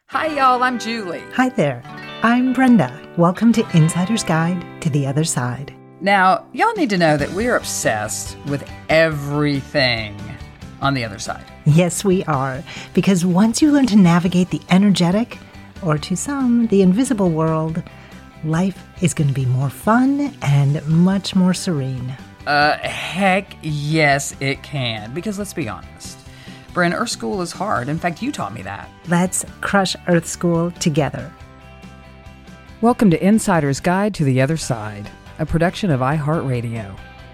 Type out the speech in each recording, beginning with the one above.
Hi, y'all. I'm Julie. Hi there. I'm Brenda. Welcome to Insider's Guide to the Other Side. Now, y'all need to know that we are obsessed with everything on the other side. Yes, we are. Because once you learn to navigate the energetic, or to some, the invisible world, life is going to be more fun and much more serene. Heck yes, it can. Because let's be honest, Bryn, Earth School is hard. In fact, you taught me that. Let's crush Earth School together. Welcome to Insider's Guide to the Other Side, a production of iHeartRadio.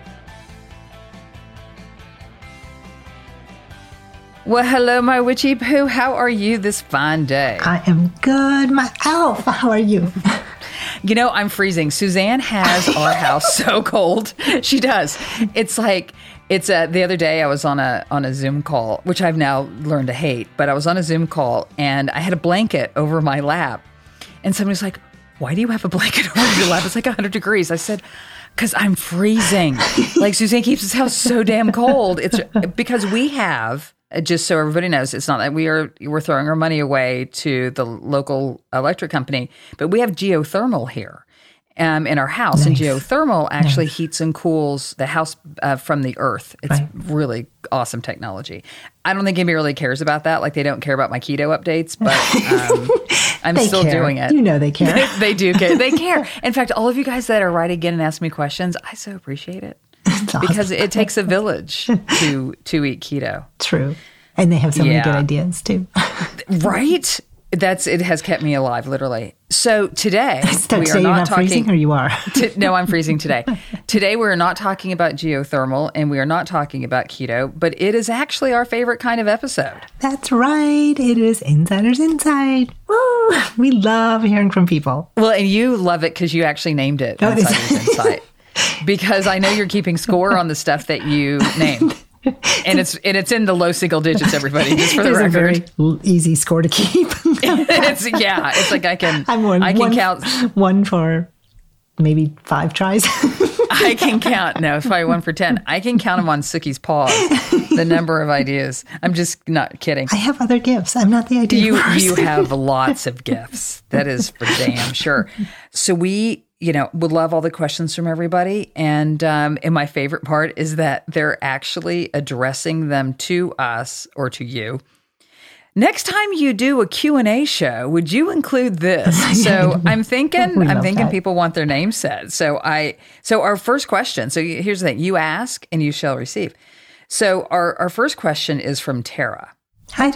Well, hello, my witchy poo. How are you this fine day? I am good, my elf. How are you? You know, I'm freezing. Suzanne has our house so cold. She does. It's like, the other day I was on a Zoom call, which I've now learned to hate, but I was on a Zoom call and I had a blanket over my lap. And somebody's like, why do you have a blanket over your lap? It's like 100 degrees. I said, because I'm freezing. Like, Suzanne keeps this house so damn cold. It's because we have, just so everybody knows, it's not that we're throwing our money away to the local electric company, but we have geothermal here in our house. Nice. And geothermal actually heats and cools the house from the earth. It's really awesome technology. I don't think anybody really cares about that. Like, they don't care about my keto updates, but I'm still doing it. You know they care. They do care. They care. In fact, all of you guys that are writing in and asking me questions, I so appreciate it. Because it takes a village to eat keto. True. And they have so many good ideas, too. Right? It has kept me alive, literally. So today, we are you're not not talking... freezing, or you are? No, I'm freezing today. Today, we're not talking about geothermal, and we are not talking about keto, but it is actually our favorite kind of episode. That's right. It is Insider's Insight. Woo! We love hearing from people. Well, and you love it because you actually named it Insider's Insight. Because I know you're keeping score on the stuff that you named. And it's in the low single digits, everybody, just for the record. It's a very easy score to keep. It's like I can count. One for maybe 5 tries. I can count. No, it's probably 1 for 10. I can count them on Sookie's paws, the number of ideas. I'm just not kidding. I have other gifts. I'm not the idea person. You have lots of gifts. That is for damn sure. So we... would love all the questions from everybody. And my favorite part is that they're actually addressing them to us or to you. Next time you do a Q&A show, would you include this? So I'm thinking people want their name said. So our first question, so here's the thing, you ask and you shall receive. So our first question is from Tara. Hi,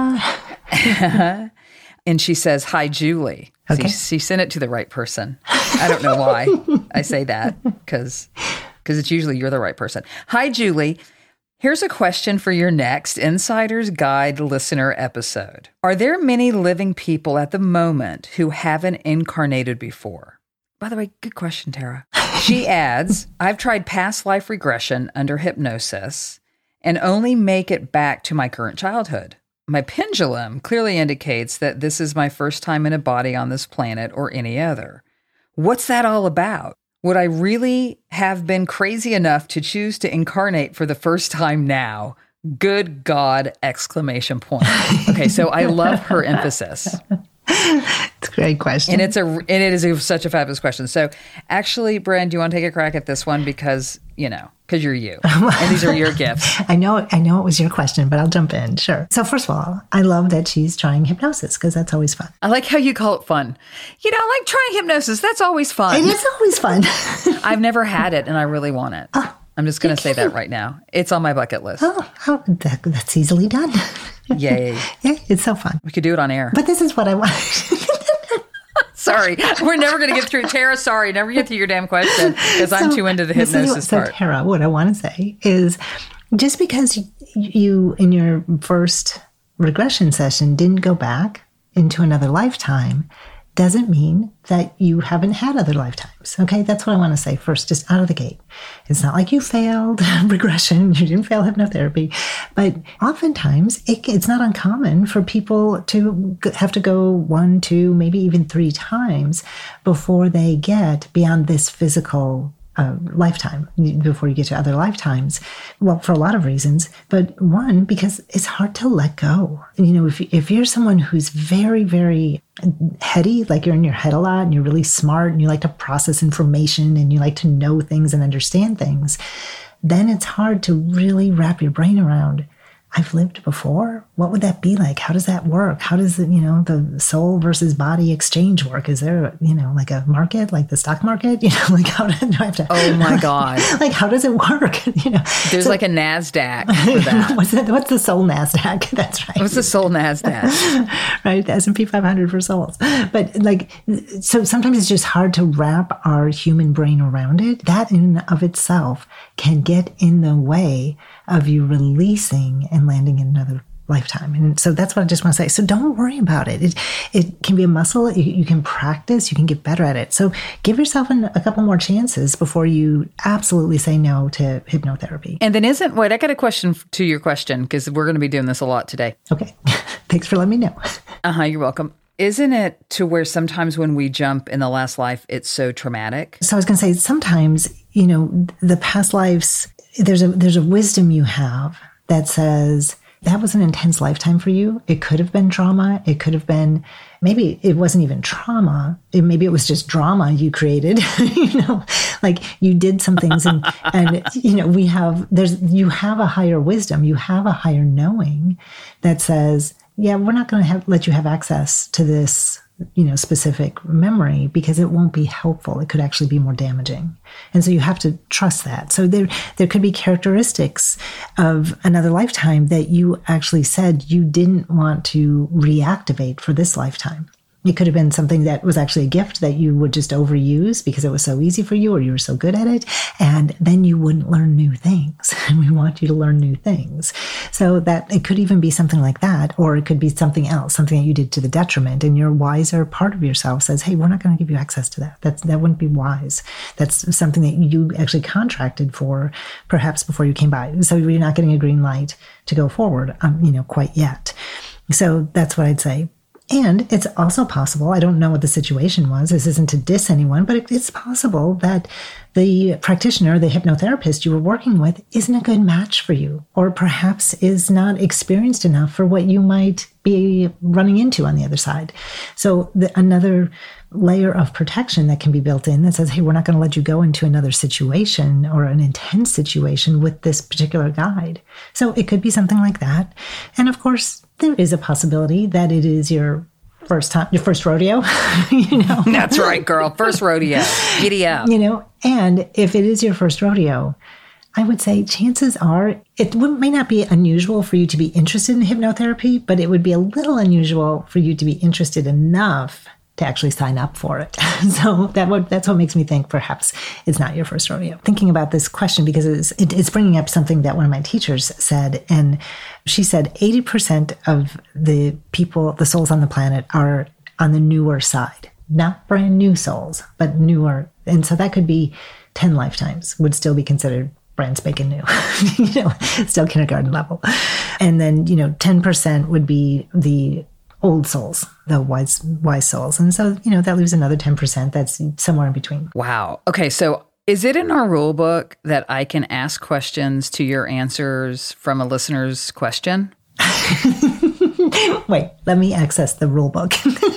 Tara. And she says, hi, Julie. Okay. She sent it to the right person. I don't know why I say that, because it's usually you're the right person. Hi, Julie. Here's a question for your next Insider's Guide listener episode. Are there many living people at the moment who haven't incarnated before? By the way, good question, Tara. She adds, I've tried past life regression under hypnosis and only make it back to my current childhood. My pendulum clearly indicates that this is my first time in a body on this planet or any other. What's that all about? Would I really have been crazy enough to choose to incarnate for the first time now? Good God! ! Okay, so I love her emphasis. It's a great question. And it is such a fabulous question. So actually, Bryn, do you want to take a crack at this one? Because you're you. And these are your gifts. I know it was your question, but I'll jump in. Sure. So first of all, I love that she's trying hypnosis because that's always fun. I like how you call it fun. I like trying hypnosis. That's always fun. It is always fun. I've never had it and I really want it. I'm just going to say that right now. It's on my bucket list. That's easily done. Yay. Yeah, it's so fun. We could do it on air. But this is what I want. Sorry, we're never going to get through. Tara, sorry, never get through your damn question because I'm too into the hypnosis part. So Tara, what I want to say is just because you, in your first regression session, didn't go back into another lifetime doesn't mean that you haven't had other lifetimes. Okay, that's what I want to say first, just out of the gate. It's not like you failed regression, you didn't fail hypnotherapy, but oftentimes it's not uncommon for people to have to go 1, 2, maybe even 3 times before they get beyond this physical lifetime before you get to other lifetimes. Well, for a lot of reasons, but one, because it's hard to let go. If you're someone who's very, very heady, like you're in your head a lot and you're really smart and you like to process information and you like to know things and understand things, then it's hard to really wrap your brain around, I've lived before. What would that be like? How does that work? How does the soul versus body exchange work? Is there, like a market, like the stock market? Like how do I have to? Oh my God! Like how does it work? There's like a NASDAQ for that. What's the soul NASDAQ? That's right. What's the soul NASDAQ? Right, the S&P 500 for souls. But so sometimes it's just hard to wrap our human brain around it. That in and of itself can get in the way of you releasing and landing in another lifetime. And so that's what I just want to say. So don't worry about it. It can be a muscle. You can practice. You can get better at it. So give yourself a couple more chances before you absolutely say no to hypnotherapy. And then wait, I got a question to your question because we're going to be doing this a lot today. Okay. Thanks for letting me know. You're welcome. Isn't it to where sometimes when we jump in the last life, it's so traumatic? So I was going to say, sometimes, the past lives, there's a wisdom you have that says, that was an intense lifetime for you. It could have been trauma. It could have been, maybe it wasn't even trauma. Maybe it was just drama you created, like you did some things and you have a higher wisdom. You have a higher knowing that says, yeah, we're not going to let you have access to this, specific memory because it won't be helpful. It could actually be more damaging. And so you have to trust that. So there could be characteristics of another lifetime that you actually said you didn't want to reactivate for this lifetime. It could have been something that was actually a gift that you would just overuse because it was so easy for you or you were so good at it. And then you wouldn't learn new things. And we want you to learn new things. So that it could even be something like that, or it could be something else, something that you did to the detriment. And your wiser part of yourself says, hey, we're not going to give you access to that. That wouldn't be wise. That's something that you actually contracted for perhaps before you came by. So you're not getting a green light to go forward, quite yet. So that's what I'd say. And it's also possible, I don't know what the situation was, this isn't to diss anyone, but it's possible that the practitioner, the hypnotherapist you were working with isn't a good match for you, or perhaps is not experienced enough for what you might be running into on the other side. So another layer of protection that can be built in that says, hey, we're not going to let you go into another situation or an intense situation with this particular guide. So it could be something like that. And of course, there is a possibility that it is your first rodeo, That's right, girl. First rodeo. Giddy up. And if it is your first rodeo, I would say chances are it may not be unusual for you to be interested in hypnotherapy, but it would be a little unusual for you to be interested enough to actually sign up for it. So that's what makes me think perhaps it's not your first rodeo. Thinking about this question because it's bringing up something that one of my teachers said, and she said 80% of the people, the souls on the planet, are on the newer side, not brand new souls, but newer. And so that could be 10 lifetimes would still be considered brand spanking new, still kindergarten level. And then, 10% would be the old souls, the wise souls. And so, that leaves another 10% that's somewhere in between. Wow. Okay. So is it in our rule book that I can ask questions to your answers from a listener's question? Wait, let me access the rule book.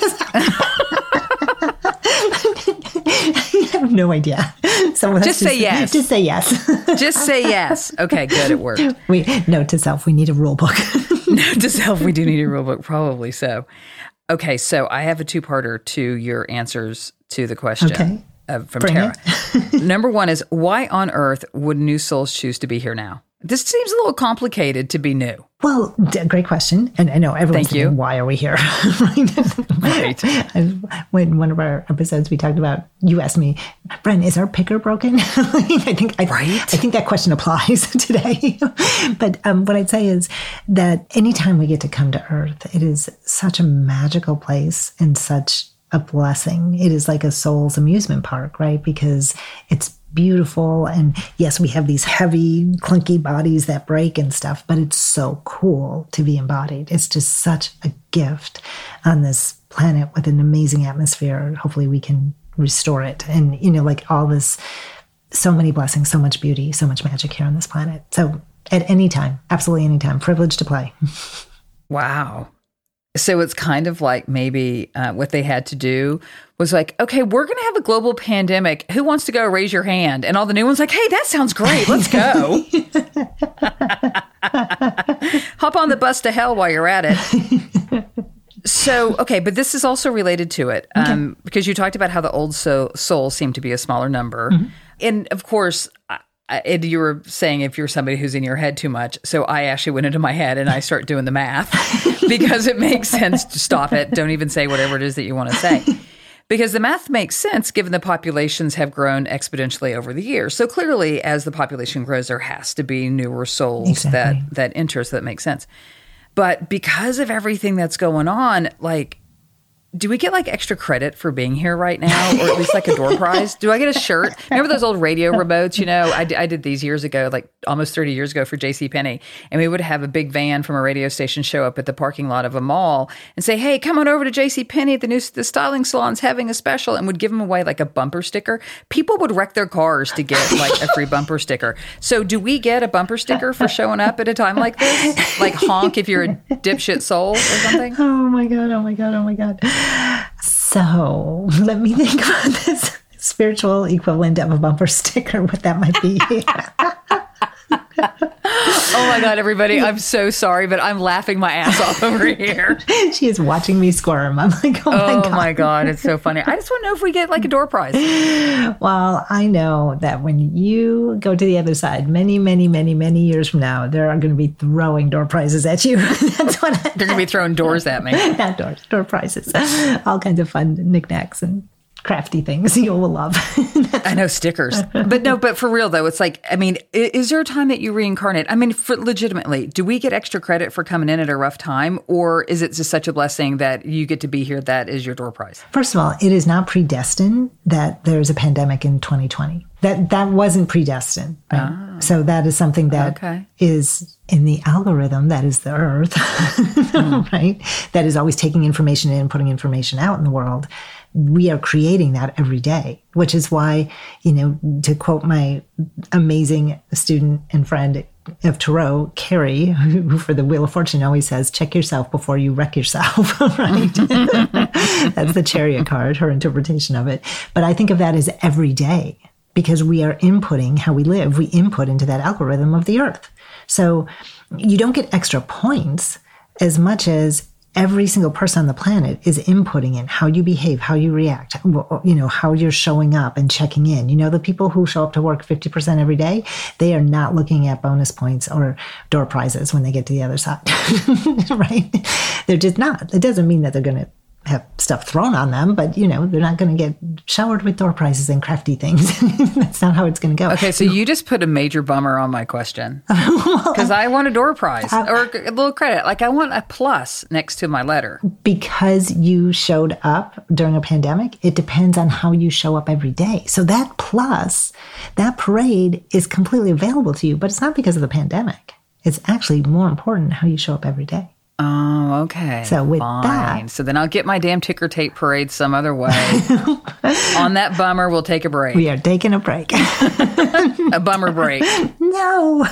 I have no idea. Just say yes. Just say yes. Just say yes. Okay, good. It worked. Note to self, we need a rule book. Note to self, we do need a rule book. Probably so. Okay, so I have a two-parter to your answers to the question from Tara. Number one is, why on earth would new souls choose to be here now? This seems a little complicated to be new. Well, great question. And I know everyone's thinking, why are we here? Right. When one of our episodes, we talked about, you asked me, Bren, is our picker broken? I think that question applies today. But what I'd say is that anytime we get to come to Earth, it is such a magical place and such a blessing. It is like a soul's amusement park, right? Because it's beautiful. And yes, we have these heavy, clunky bodies that break and stuff, but it's so cool to be embodied. It's just such a gift on this planet with an amazing atmosphere. Hopefully we can restore it. And, like all this so many blessings, so much beauty, so much magic here on this planet. So at any time, absolutely any time, privileged to play. Wow. So it's kind of like maybe what they had to do was like, okay, we're going to have a global pandemic. Who wants to go? Raise your hand. And all the new ones like, hey, that sounds great. Let's go. Hop on the bus to hell while you're at it. So, okay, but this is also related to it because you talked about how the old soul seemed to be a smaller number. Mm-hmm. And of course, you were saying if you're somebody who's in your head too much. So I actually went into my head and I start doing the math because it makes sense to stop it. Don't even say whatever it is that you want to say. Because the math makes sense given the populations have grown exponentially over the years. So clearly, as the population grows, there has to be newer souls that enter, so that makes sense. But because of everything that's going on, like, do we get like extra credit for being here right now, or at least like a door prize? Do I get a shirt? Remember those old radio remotes? You know, I did these years ago, like almost 30 years ago for JCPenney. And we would have a big van from a radio station show up at the parking lot of a mall and say, hey, come on over to JCPenney. The styling salon's having a special, and would give them away like a bumper sticker. People would wreck their cars to get like a free bumper sticker. So do we get a bumper sticker for showing up at a time like this? Like honk if you're a dipshit soul or something? Oh my God, oh my God, oh my God. So let me think about this spiritual equivalent of a bumper sticker, what that might be. Oh my God, everybody. I'm so sorry, but I'm laughing my ass off over here. She is watching me squirm. I'm like, oh my God. It's so funny. I just want to know if we get like a door prize. Well, I know that when you go to the other side, many, many, many, many years from now, there are going to be throwing door prizes at you. That's what they're going to be throwing doors at me. Not doors, door prizes. All kinds of fun knickknacks and crafty things you will love. I know, stickers. But for real though, it's like, I mean, is there a time that you reincarnate? I mean, legitimately, do we get extra credit for coming in at a rough time, or is it just such a blessing that you get to be here that is your door prize? First of all, it is not predestined that there's a pandemic in 2020. That wasn't predestined. Right? Oh. So that is something that is in the algorithm, that is the earth, right? That is always taking information in and putting information out in the world. We are creating that every day, which is why, you know, to quote my amazing student and friend of Tarot, Carrie, who for the Wheel of Fortune always says, check yourself before you wreck yourself, right? That's the Chariot card, her interpretation of it. But I think of that as every day because we are inputting how we live. We input into that algorithm of the earth. So you don't get extra points as much as every single person on the planet is inputting in how you behave, how you react, you know, how you're showing up and checking in. You know, the people who show up to work 50% every day, they are not looking at bonus points or door prizes when they get to the other side, right? They're just not. It doesn't mean that they're going to have stuff thrown on them, but, you know, they're not going to get showered with door prizes and crafty things. That's not how it's going to go. Okay, so you just put a major bummer on my question because I want a door prize or a little credit. Like I want a plus next to my letter. Because you showed up during a pandemic, it depends on how you show up every day. So that plus, that parade is completely available to you, but it's not because of the pandemic. It's actually more important how you show up every day. Oh, okay. So with that, so then I'll get my damn ticker tape parade some other way. On that bummer, we'll take a break. We are taking a break. A bummer break. No.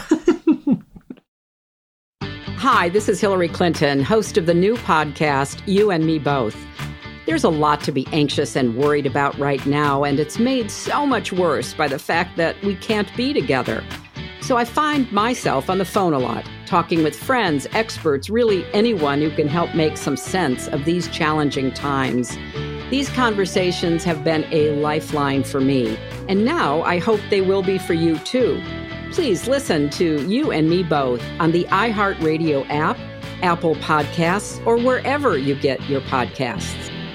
Hi, this is Hillary Clinton, host of the new podcast, You and Me Both. There's a lot to be anxious and worried about right now, and it's made so much worse by the fact that we can't be together. So I find myself on the phone a lot, talking with friends, experts, really anyone who can help make some sense of these challenging times. These conversations have been a lifeline for me, and now I hope they will be for you too. Please listen to You and Me Both on the iHeartRadio app, Apple Podcasts, or wherever you get your podcasts.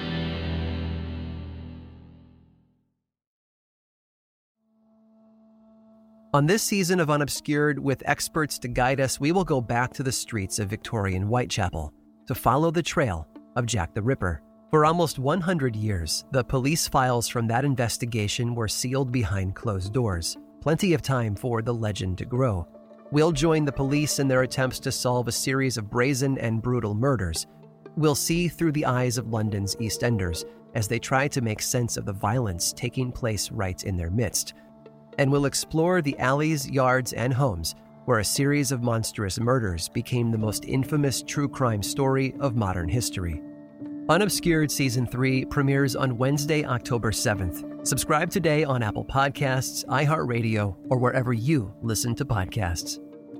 On this season of Unobscured, with experts to guide us, we will go back to the streets of Victorian Whitechapel to follow the trail of Jack the Ripper. For almost 100 years, the police files from that investigation were sealed behind closed doors. Plenty of time for the legend to grow. We'll join the police in their attempts to solve a series of brazen and brutal murders. We'll see through the eyes of London's East Enders as they try to make sense of the violence taking place right in their midst. and we'll explore the alleys, yards, and homes where a series of monstrous murders became the most infamous true crime story of modern history. Unobscured Season 3 premieres on Wednesday, October 7th. Subscribe today on Apple Podcasts, iHeartRadio, or wherever you listen to podcasts.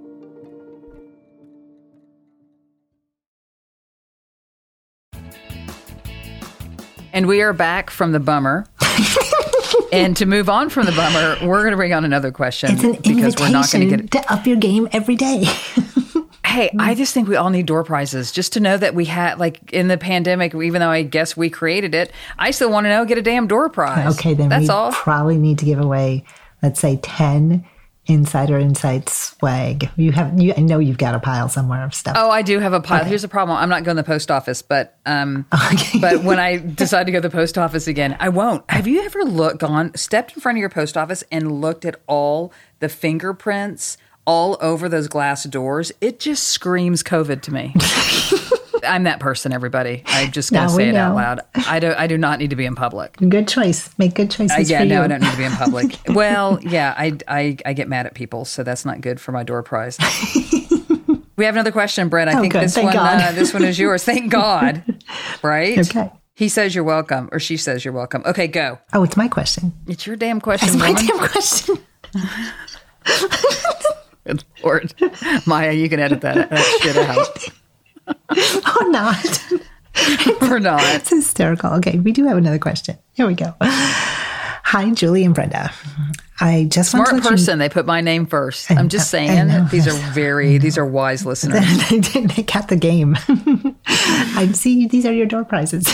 And we are back from the bummer. And to move on from the bummer, we're going to bring on another question. It's an because we're not going invitation to up your game every day. Hey, I just think we all need door prizes just to know that we had, like in the pandemic, even though I guess we created it, I still want to know, get a damn door prize. Okay, then that's we all. Probably need to give away, let's say, 10 Insider Insight swag. I know you've got a pile somewhere of stuff. Oh, I do have a pile. Okay. Here's the problem. I'm not going to the post office, but but when I decide to go to the post office again, I won't. Have you ever stepped in front of your post office and looked at all the fingerprints all over those glass doors? It just screams COVID to me. I'm that person, everybody. I just got to say it out loud. I do not need to be in public. Good choice. Make good choices for you. I don't need to be in public. Well, yeah, I get mad at people, so that's not good for my door prize. We have another question, Brent. I think good. this one is yours. Thank God. Right? Okay. He says you're welcome, or she says you're welcome. Okay, go. Oh, it's my question. It's your damn question, It's my woman. damn question. Good Lord. Maya, you can edit that shit out. Or not. Or not. It's hysterical. Okay, we do have another question. Here we go. Hi, Julie and Brenda. I just Smart want to person. They put my name first. I'm just saying. These are wise listeners. They got the game. I see these are your door prizes.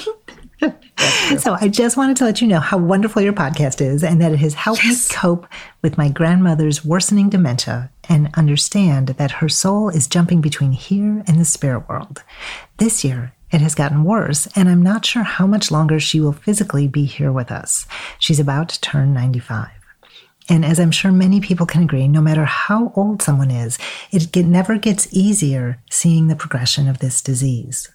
So I just wanted to let you know how wonderful your podcast is and that it has helped me cope with my grandmother's worsening dementia and understand that her soul is jumping between here and the spirit world. This year, it has gotten worse, and I'm not sure how much longer she will physically be here with us. She's about to turn 95. And as I'm sure many people can agree, no matter how old someone is, it never gets easier seeing the progression of this disease.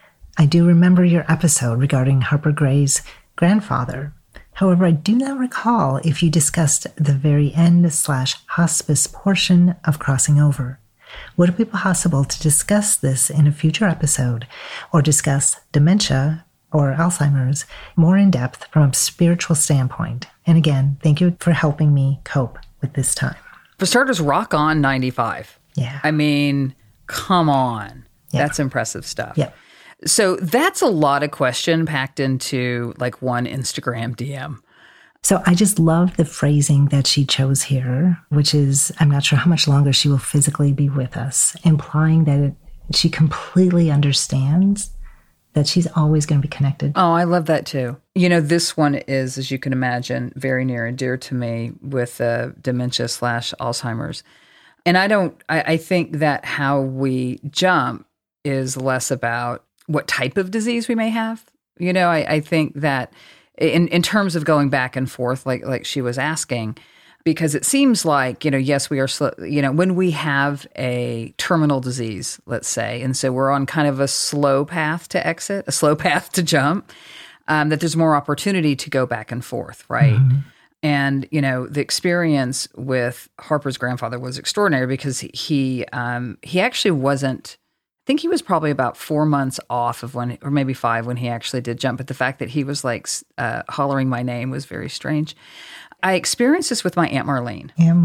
I do remember your episode regarding Harper Gray's grandfather. However, I do not recall if you discussed the very end/hospice portion of crossing over. Would it be possible to discuss this in a future episode or discuss dementia or Alzheimer's more in depth from a spiritual standpoint? And again, thank you for helping me cope with this time. For starters, rock on 95. Yeah. I mean, come on. Yeah. That's impressive stuff. Yep. So that's a lot of question packed into like one Instagram DM. So I just love the phrasing that she chose here, which is, I'm not sure how much longer she will physically be with us, implying that she completely understands that she's always going to be connected. Oh, I love that too. You know, this one is, as you can imagine, very near and dear to me with dementia/Alzheimer's. And I think that how we jump is less about what type of disease we may have. You know, I think that in terms of going back and forth, like she was asking, because it seems like, you know, yes, we are, when we have a terminal disease, let's say, and so we're on kind of a slow path to exit, a slow path to jump, that there's more opportunity to go back and forth, right? Mm-hmm. And, you know, the experience with Harper's grandfather was extraordinary because he actually wasn't, I think he was probably about 4 months off of when, or maybe 5 when he actually did jump. But the fact that he was like hollering my name was very strange. I experienced this with my Aunt Marlene. Aunt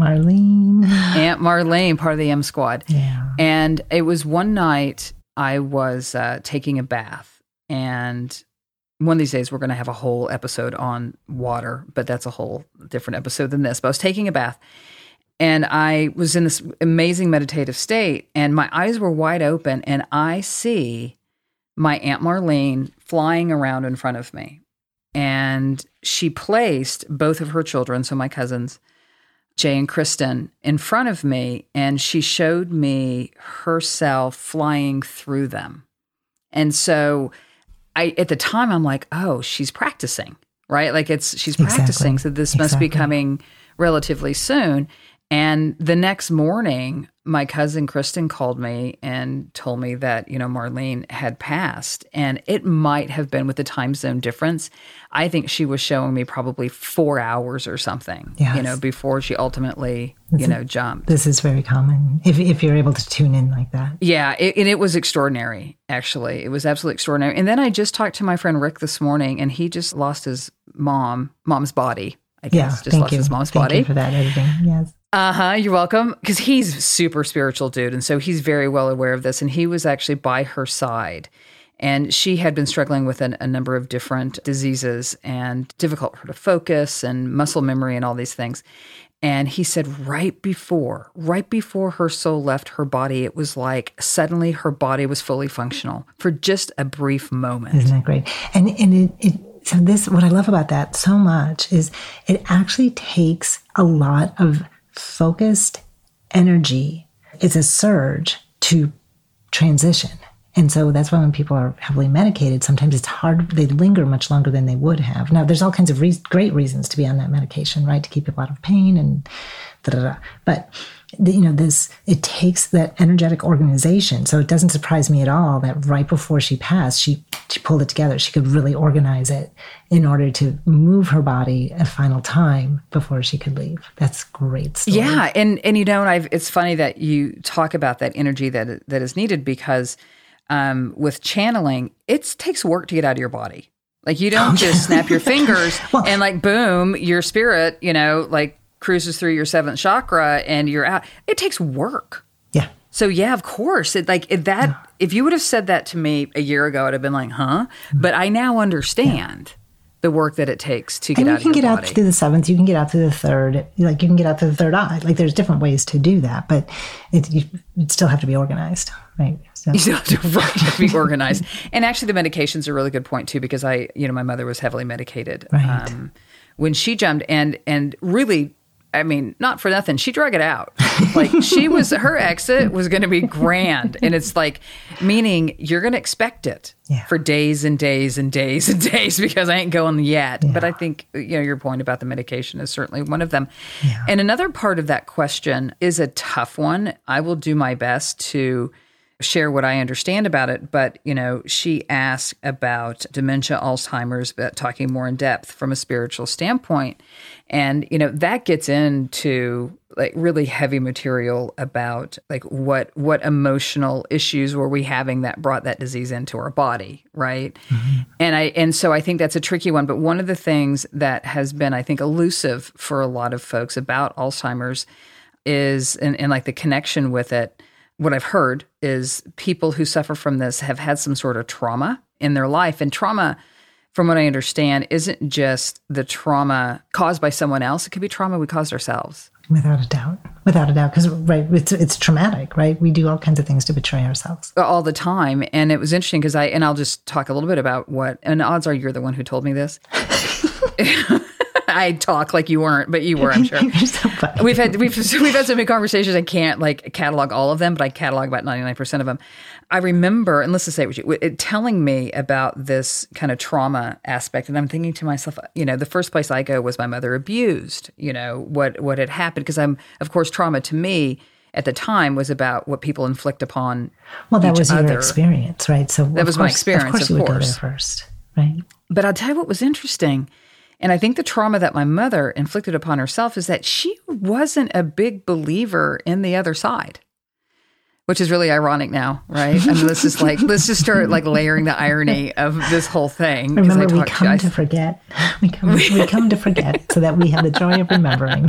Marlene, part of the M Squad. Yeah. And it was one night I was taking a bath, and one of these days we're going to have a whole episode on water, but that's a whole different episode than this. But I was taking a bath, and I was in this amazing meditative state, and my eyes were wide open, and I see my Aunt Marlene flying around in front of me. And she placed both of her children, so my cousins, Jay and Kristen, in front of me, and she showed me herself flying through them. And so at the time, I'm like, oh, she's practicing, right? Like she's practicing. So this must be coming relatively soon. And the next morning, my cousin Kristen called me and told me that, Marlene had passed. And it might have been with the time zone difference. I think she was showing me probably 4 hours or something, Yes. Before she ultimately, jumped. This is very common if you're able to tune in like that. Yeah, and it was extraordinary, actually. It was absolutely extraordinary. And then I just talked to my friend Rick this morning, and he just lost his mom's body, I guess. Just lost his mom's body. Thank you for that editing, yes. You're welcome. Because he's a super spiritual dude, and so he's very well aware of this. And he was actually by her side. And she had been struggling with a number of different diseases and difficult for her to focus and muscle memory and all these things. And he said right before her soul left her body, it was like suddenly her body was fully functional for just a brief moment. Isn't that great? So this, what I love about that so much is it actually takes a lot of focused energy. It's a surge to transition. And so that's why when people are heavily medicated, sometimes it's hard. They linger much longer than they would have. Now, there's all kinds of great reasons to be on that medication, right? To keep people out of pain and da-da-da. But, it takes that energetic organization. So it doesn't surprise me at all that right before she passed, she pulled it together. She could really organize it in order to move her body a final time before she could leave. That's great story. Yeah. And it's funny that you talk about that energy that is needed because with channeling, it takes work to get out of your body. Like you don't just snap your fingers and like, boom, your spirit, cruises through your seventh chakra and you're out. It takes work. Yeah. So yeah, of course. If you would have said that to me a year ago, I'd have been like, huh? But I now understand the work that it takes to get out of your body. You can get out through the seventh. You can get out through the third. You can get out through the third eye. There's different ways to do that, but you still have to be organized, right? So. You still have to be organized. And actually, the medication's a really good point too, because my mother was heavily medicated when she jumped, and really. I mean, not for nothing. She drug it out. Her exit was going to be grand. And it's meaning you're going to expect it for days and days and days and days because I ain't going yet. Yeah. But I think, your point about the medication is certainly one of them. Yeah. And another part of that question is a tough one. I will do my best to share what I understand about it. But, she asked about dementia, Alzheimer's, but talking more in depth from a spiritual standpoint. And, that gets into really heavy material about what emotional issues were we having that brought that disease into our body, right? Mm-hmm. And so I think that's a tricky one. But one of the things that has been, I think, elusive for a lot of folks about Alzheimer's is, and the connection with it, what I've heard is people who suffer from this have had some sort of trauma in their life. And trauma, from what I understand, isn't just the trauma caused by someone else. It could be trauma we caused ourselves. Without a doubt. Because, it's traumatic, right? We do all kinds of things to betray ourselves. All the time. And it was interesting because I'll just talk a little bit about and odds are you're the one who told me this. I talk like you weren't, but you were, I'm sure. You're so funny. We've had so many conversations. I can't catalog all of them, but I catalog about 99% of them. I remember, and let's just say it telling me about this kind of trauma aspect, and I'm thinking to myself, the first place I go was my mother abused. What had happened, because of course, trauma to me at the time was about what people inflict upon. Well, that was your experience, right? So that was my experience. Of course, you would go there first, right? But I'll tell you what was interesting. And I think the trauma that my mother inflicted upon herself is that she wasn't a big believer in the other side, which is really ironic now, right? I mean, let's just start layering the irony of this whole thing. Remember, we come to forget. We come to forget so that we have the joy of remembering.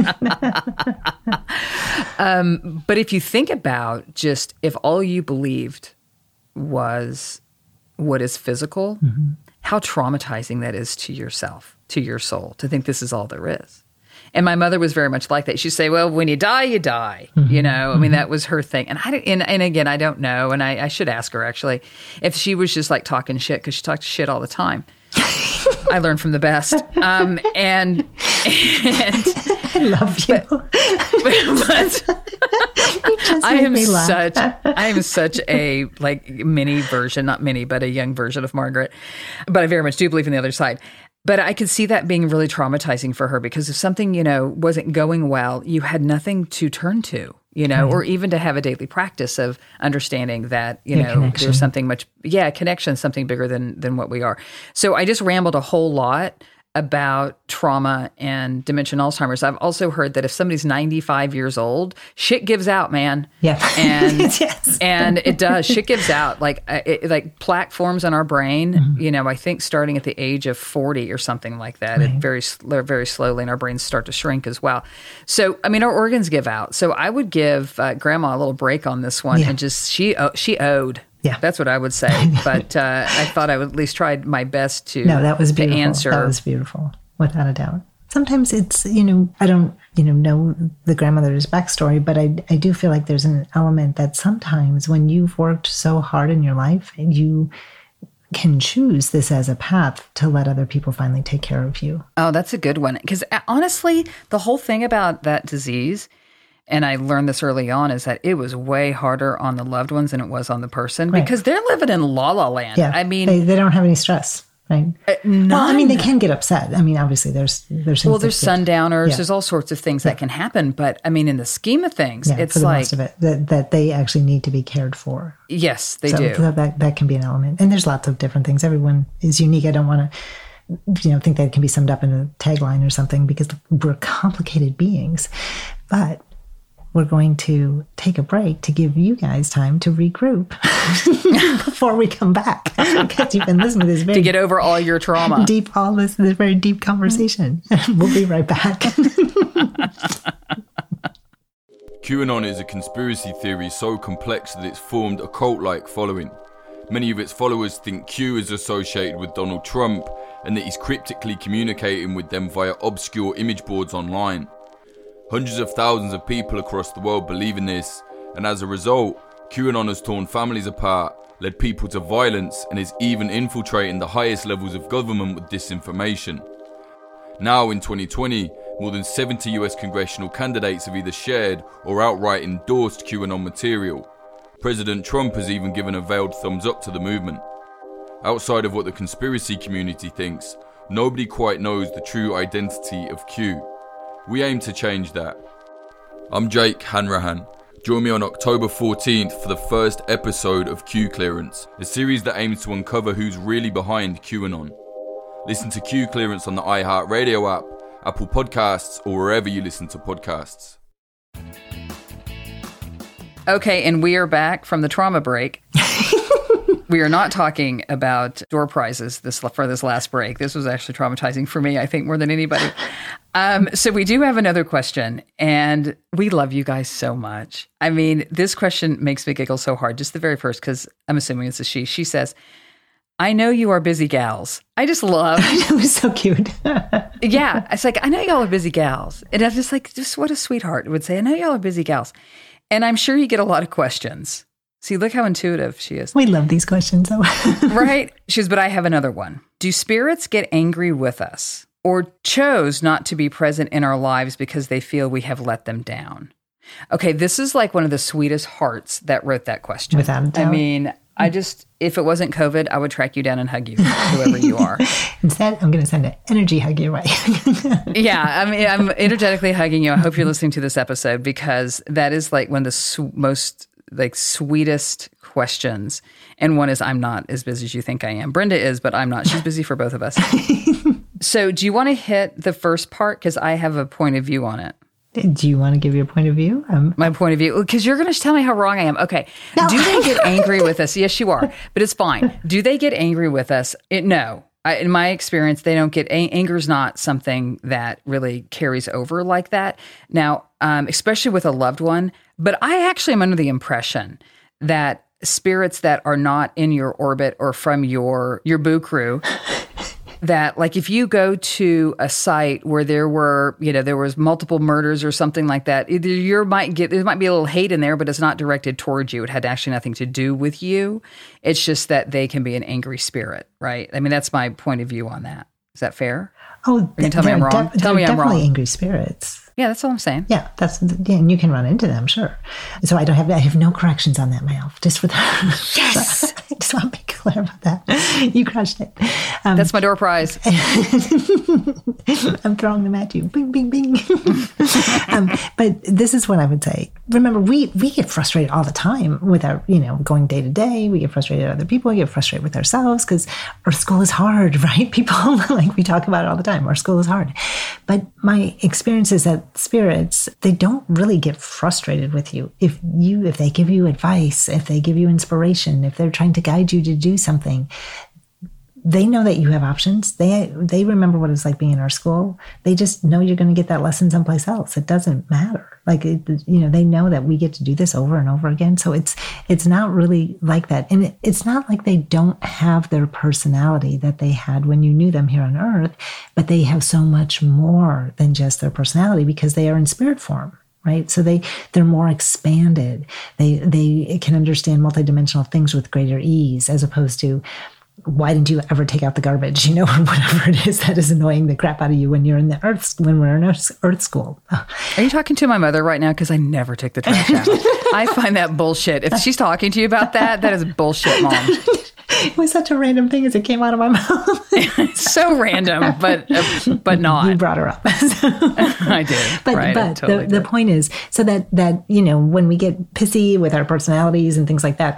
But if you think about just if all you believed was what is physical, mm-hmm. how traumatizing that is to yourself, to your soul, to think this is all there is. And my mother was very much like that. She'd say, well, when you die, you die. Mm-hmm. I mean, that was her thing. And again, I don't know. And I should ask her, actually, if she was just talking shit, because she talked shit all the time. I learned from the best. And I love you. I am such a mini version, not mini, but a young version of Margaret. But I very much do believe in the other side. But I could see that being really traumatizing for her because if something, wasn't going well, you had nothing to turn to, or even to have a daily practice of understanding that, there's something connection, something bigger than what we are. So I just rambled a whole lot about trauma and dementia and Alzheimer's. I've also heard that if somebody's 95 years old, shit gives out, man. Yeah. And yes. And it does. Shit gives out. Like plaque forms on our brain, I think starting at the age of 40 or something like that. Right. It very slowly, and our brains start to shrink as well. So, our organs give out. So I would give Grandma a little break on this one and just, she owed. Yeah. That's what I would say. But I thought I would at least try my best to that was beautiful. To answer. That was beautiful, without a doubt. Sometimes it's, I don't, know the grandmother's backstory, but I do feel like there's an element that sometimes when you've worked so hard in your life, you can choose this as a path to let other people finally take care of you. Oh, that's a good one. Because honestly, the whole thing about that disease, and I learned this early on, is that it was way harder on the loved ones than it was on the person because they're living in la-la land. Yeah, they don't have any stress, right? Well, they can get upset. Obviously there's things. Well, there's sundowners. There's all sorts of things that can happen. But in the scheme of things, it's for the most of it, that they actually need to be cared for. Yes, they do. That can be an element. And there's lots of different things. Everyone is unique. I don't want to think that it can be summed up in a tagline or something because we're complicated beings. But we're going to take a break to give you guys time to regroup before we come back. Because you've been listening to this to get over all your trauma. This very deep conversation. We'll be right back. QAnon is a conspiracy theory so complex that it's formed a cult-like following. Many of its followers think Q is associated with Donald Trump and that he's cryptically communicating with them via obscure image boards online. Hundreds of thousands of people across the world believe in this, and as a result, QAnon has torn families apart, led people to violence, and is even infiltrating the highest levels of government with disinformation. Now in 2020, more than 70 US congressional candidates have either shared or outright endorsed QAnon material. President Trump has even given a veiled thumbs up to the movement. Outside of what the conspiracy community thinks, nobody quite knows the true identity of Q. We aim to change that. I'm Jake Hanrahan. Join me on October 14th for the first episode of Q Clearance, a series that aims to uncover who's really behind QAnon. Listen to Q Clearance on the iHeartRadio app, Apple Podcasts, or wherever you listen to podcasts. Okay, and we are back from the trauma break. We are not talking about door prizes for this last break. This was actually traumatizing for me, I think, more than anybody. So we do have another question, and we love you guys so much. This question makes me giggle so hard. Just the very first, because I'm assuming it's a she. She says, I know you are busy gals. I just love. It was so cute. Yeah. It's like, I know y'all are busy gals. And I'm just like, just what a sweetheart would say. I know y'all are busy gals. And I'm sure you get a lot of questions. See, look how intuitive she is. We love these questions, though. Right? She says, but I have another one. Do spirits get angry with us or chose not to be present in our lives because they feel we have let them down? Okay, this is like one of the sweetest hearts that wrote that question. Without a doubt. If it wasn't COVID, I would track you down and hug you, whoever you are. Instead, I'm going to send an energy hug your way. Yeah, I'm energetically hugging you. I hope you're listening to this episode because that is like one of the most sweetest questions. And one is, I'm not as busy as you think I am. Brenda is, but I'm not. She's busy for both of us. So do you want to hit the first part? Because I have a point of view on it. Do you want to give your point of view? My point of view, because you're going to tell me how wrong I am. Okay. No. Do they get angry with us? Yes, you are, but it's fine. Do they get angry with us? No. In my experience, they don't get anger is not something that really carries over like that. Now, especially with a loved one, but I actually am under the impression that spirits that are not in your orbit or from your boo crew, that like if you go to a site where there was multiple murders or something like that, either there might be a little hate in there, but it's not directed towards you. It had actually nothing to do with you. It's just that they can be an angry spirit, right? That's my point of view on that. Is that fair? Oh, you tell me I'm wrong. Tell me I'm wrong. Definitely angry spirits. Yeah, that's all I'm saying. Yeah, and you can run into them, sure. So I have no corrections on that, Mel. Just for that. Yes. I just want to make Claire, about that. You crushed it. That's my door prize. I'm throwing them at you. Bing, bing, bing. But this is what I would say. Remember, we get frustrated all the time with our, going day to day. We get frustrated with other people. We get frustrated with ourselves because our school is hard, right? People, we talk about it all the time. Our school is hard. But my experience is that spirits, they don't really get frustrated with you. If they give you advice, if they give you inspiration, if they're trying to guide you to do something, they know that you have options. They remember what it's like being in our school. They just know you're going to get that lesson someplace else. It doesn't matter. They know that we get to do this over and over again. So it's not really like that. And it's not like they don't have their personality that they had when you knew them here on earth, but they have so much more than just their personality because they are in spirit form. Right. So they're more expanded. They can understand multidimensional things with greater ease, as opposed to, why didn't you ever take out the garbage, or whatever it is that is annoying the crap out of you when we're in earth school. Are you talking to my mother right now? Because I never took the trash out. I find that bullshit. If she's talking to you about that is bullshit, Mom. It was such a random thing as it came out of my mouth. It's so random, but not. You brought her up. I did. But totally the point is, so that when we get pissy with our personalities and things like that,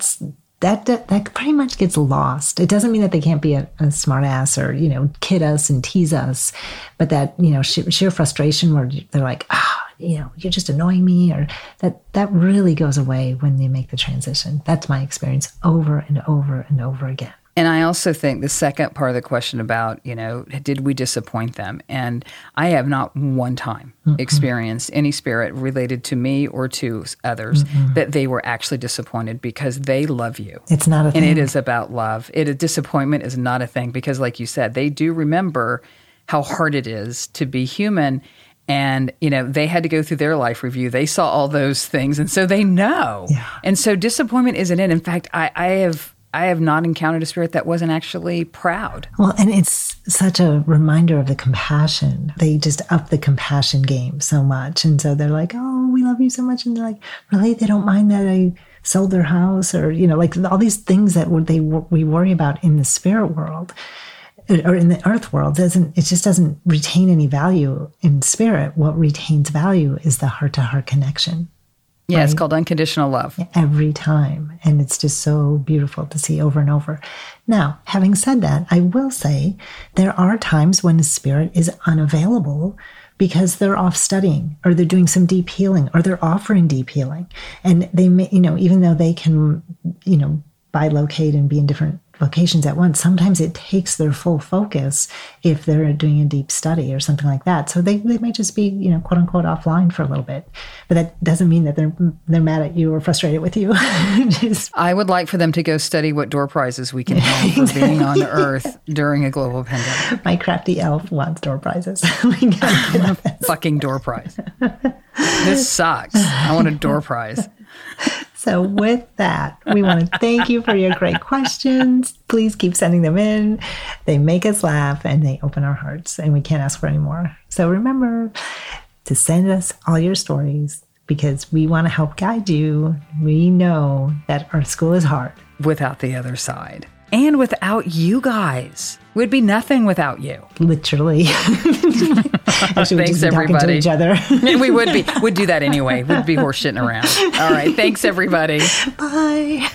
that pretty much gets lost. It doesn't mean that they can't be a smart ass or, kid us and tease us, but that, sheer frustration where they're like, you're just annoying me, or that really goes away when they make the transition. That's my experience over and over and over again. And I also think the second part of the question about, did we disappoint them? And I have not one time experienced any spirit related to me or to others that they were actually disappointed, because they love you. It's not a thing. And it is about love. Disappointment is not a thing, because like you said, they do remember how hard it is to be human. And, they had to go through their life review. They saw all those things. And so they know. Yeah. And so disappointment isn't it. In fact, I have not encountered a spirit that wasn't actually proud. Well, and it's such a reminder of the compassion. They just up the compassion game so much. And so they're like, oh, we love you so much. And they're like, really? They don't mind that I sold their house, or, all these things that we worry about in the spirit world or in the earth world. It just doesn't retain any value in spirit. What retains value is the heart-to-heart connection. Yeah, right? It's called unconditional love. Every time. And it's just so beautiful to see over and over. Now, having said that, I will say there are times when the spirit is unavailable because they're off studying, or they're doing some deep healing, or they're offering deep healing. And they may, even though they can, bilocate and be in different locations at once, sometimes it takes their full focus if they're doing a deep study or something like that. So they might just be, quote unquote, offline for a little bit. But that doesn't mean that they're mad at you or frustrated with you. I would like for them to go study what door prizes we can have for being on Earth during a global pandemic. My crafty elf wants door prizes. Fucking door prize. This sucks. I want a door prize. So with that, we want to thank you for your great questions. Please keep sending them in. They make us laugh and they open our hearts, and we can't ask for any more. So remember to send us all your stories, because we want to help guide you. We know that our school is hard. Without the other side. And without you guys. We'd be nothing without you. Literally. Actually, thanks, everybody. To each other. We would be. We'd do that anyway. We'd be horseshitting around. All right. Thanks, everybody. Bye.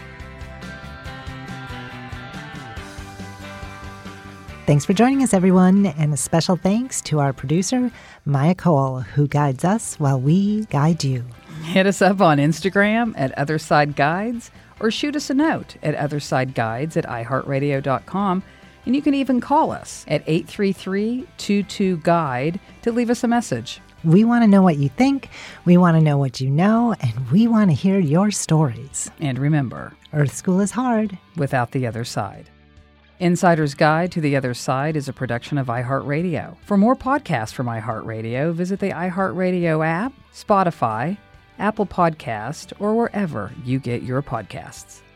Thanks for joining us, everyone. And a special thanks to our producer, Maya Cole, who guides us while we guide you. Hit us up on Instagram at Otherside Guides, or shoot us a note at othersideguides@iheartradio.com. And you can even call us at 833-22-GUIDE to leave us a message. We want to know what you think, we want to know what you know, and we want to hear your stories. And remember, Earth School is hard without the other side. Insider's Guide to the Other Side is a production of iHeartRadio. For more podcasts from iHeartRadio, visit the iHeartRadio app, Spotify, Apple Podcast, or wherever you get your podcasts.